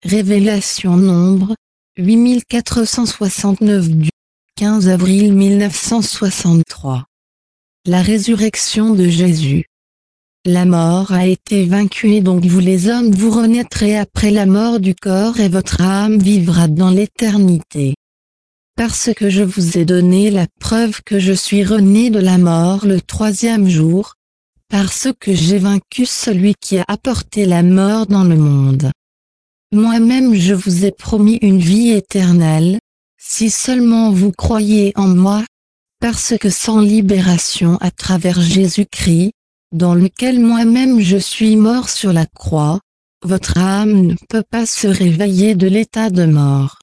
Révélation Nombre, 8469 du 15 avril 1963. La résurrection de Jésus. La mort a été vaincue et donc vous les hommes vous renaîtrez après la mort du corps et votre âme vivra dans l'éternité. Parce que je vous ai donné la preuve que je suis rené de la mort le troisième jour, parce que j'ai vaincu celui qui a apporté la mort dans le monde. Moi-même je vous ai promis une vie éternelle, si seulement vous croyez en moi, parce que sans libération à travers Jésus-Christ, dans lequel moi-même je suis mort sur la croix, votre âme ne peut pas se réveiller de l'état de mort.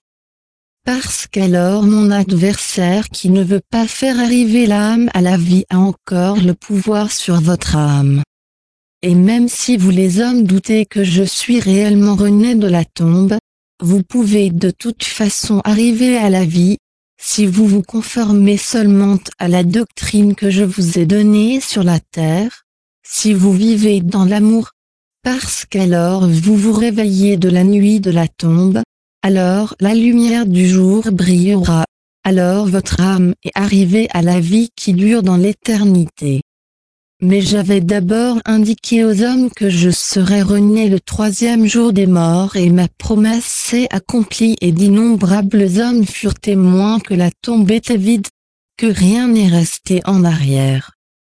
Parce qu'alors mon adversaire qui ne veut pas faire arriver l'âme à la vie a encore le pouvoir sur votre âme. Et même si vous les hommes doutez que je suis réellement rené de la tombe, vous pouvez de toute façon arriver à la vie, si vous vous conformez seulement à la doctrine que je vous ai donnée sur la terre, si vous vivez dans l'amour, parce qu'alors vous vous réveillez de la nuit de la tombe, alors la lumière du jour brillera, alors votre âme est arrivée à la vie qui dure dans l'éternité. Mais j'avais d'abord indiqué aux hommes que je serais rené le troisième jour des morts et ma promesse s'est accomplie et d'innombrables hommes furent témoins que la tombe était vide, que rien n'est resté en arrière.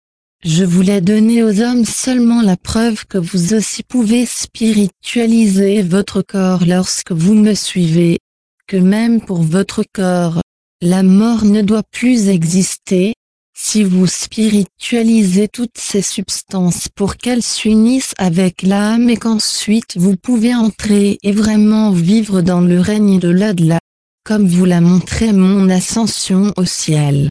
Je voulais donner aux hommes seulement la preuve que vous aussi pouvez spiritualiser votre corps lorsque vous me suivez, que même pour votre corps, la mort ne doit plus exister, si vous spiritualisez toutes ces substances pour qu'elles s'unissent avec l'âme et qu'ensuite vous pouvez entrer et vraiment vivre dans le règne de l'au-delà, comme vous l'a montré mon ascension au ciel.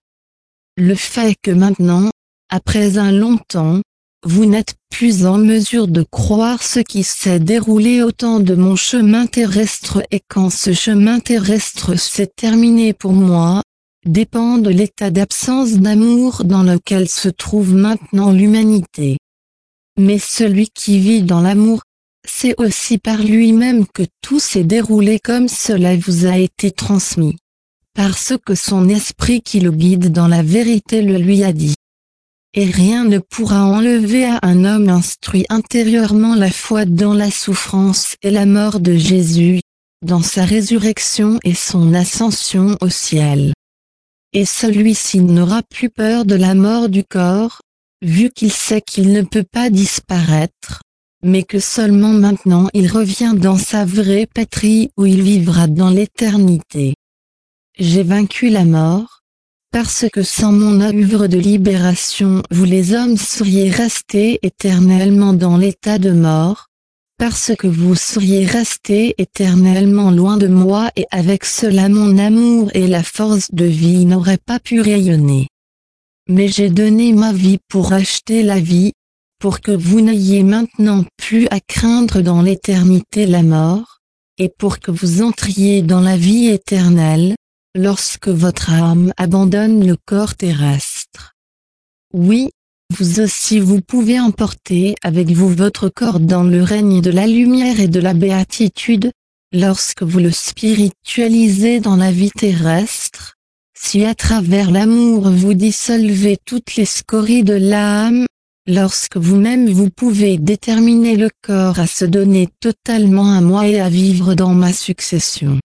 Le fait que maintenant, après un long temps, vous n'êtes plus en mesure de croire ce qui s'est déroulé au temps de mon chemin terrestre et quand ce chemin terrestre s'est terminé pour moi, dépend de l'état d'absence d'amour dans lequel se trouve maintenant l'humanité. Mais celui qui vit dans l'amour, c'est aussi par lui-même que tout s'est déroulé comme cela vous a été transmis. Parce que son esprit qui le guide dans la vérité le lui a dit. Et rien ne pourra enlever à un homme instruit intérieurement la foi dans la souffrance et la mort de Jésus, dans sa résurrection et son ascension au ciel. Et celui-ci n'aura plus peur de la mort du corps, vu qu'il sait qu'il ne peut pas disparaître, mais que seulement maintenant il revient dans sa vraie patrie où il vivra dans l'éternité. J'ai vaincu la mort, parce que sans mon œuvre de libération vous les hommes seriez restés éternellement dans l'état de mort, parce que vous seriez restés éternellement loin de moi et avec cela mon amour et la force de vie n'auraient pas pu rayonner. Mais j'ai donné ma vie pour acheter la vie, pour que vous n'ayez maintenant plus à craindre dans l'éternité la mort, et pour que vous entriez dans la vie éternelle, lorsque votre âme abandonne le corps terrestre. Oui, vous aussi vous pouvez emporter avec vous votre corps dans le règne de la lumière et de la béatitude, lorsque vous le spiritualisez dans la vie terrestre, si à travers l'amour vous dissolvez toutes les scories de l'âme, lorsque vous-même vous pouvez déterminer le corps à se donner totalement à moi et à vivre dans ma succession.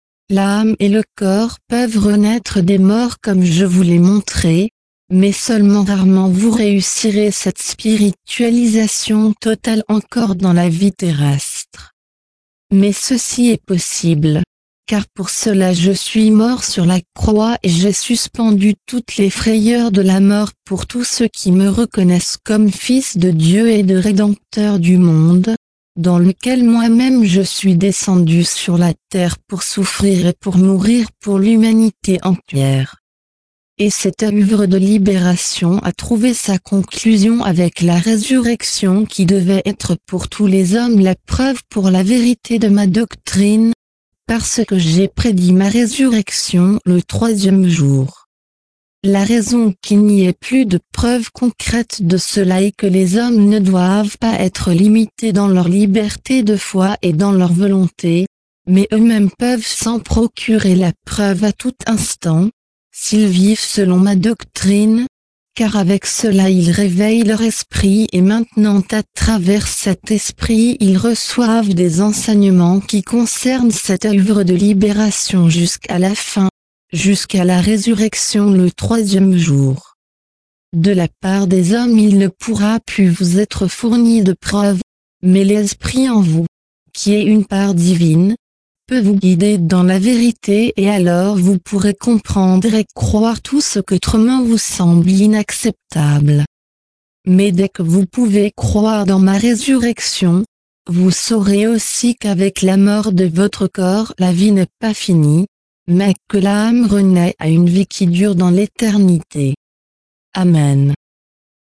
L'âme et le corps peuvent renaître des morts comme je vous l'ai montré, mais seulement rarement vous réussirez cette spiritualisation totale encore dans la vie terrestre. Mais ceci est possible, car pour cela je suis mort sur la croix et j'ai suspendu toutes les frayeurs de la mort pour tous ceux qui me reconnaissent comme fils de Dieu et de Rédempteur du monde, dans lequel moi-même je suis descendu sur la terre pour souffrir et pour mourir pour l'humanité entière. Et cette œuvre de libération a trouvé sa conclusion avec la résurrection qui devait être pour tous les hommes la preuve pour la vérité de ma doctrine, parce que j'ai prédit ma résurrection le troisième jour. La raison qu'il n'y ait plus de preuves concrètes de cela est que les hommes ne doivent pas être limités dans leur liberté de foi et dans leur volonté, mais eux-mêmes peuvent s'en procurer la preuve à tout instant, s'ils vivent selon ma doctrine, car avec cela ils réveillent leur esprit et maintenant à travers cet esprit ils reçoivent des enseignements qui concernent cette œuvre de libération jusqu'à la fin, jusqu'à la résurrection le troisième jour. De la part des hommes il ne pourra plus vous être fourni de preuves, mais l'esprit en vous, qui est une part divine, peut vous guider dans la vérité et alors vous pourrez comprendre et croire tout ce qu'autrement vous semble inacceptable. Mais dès que vous pouvez croire dans ma résurrection, vous saurez aussi qu'avec la mort de votre corps la vie n'est pas finie, mais que l'âme renaît à une vie qui dure dans l'éternité. Amen.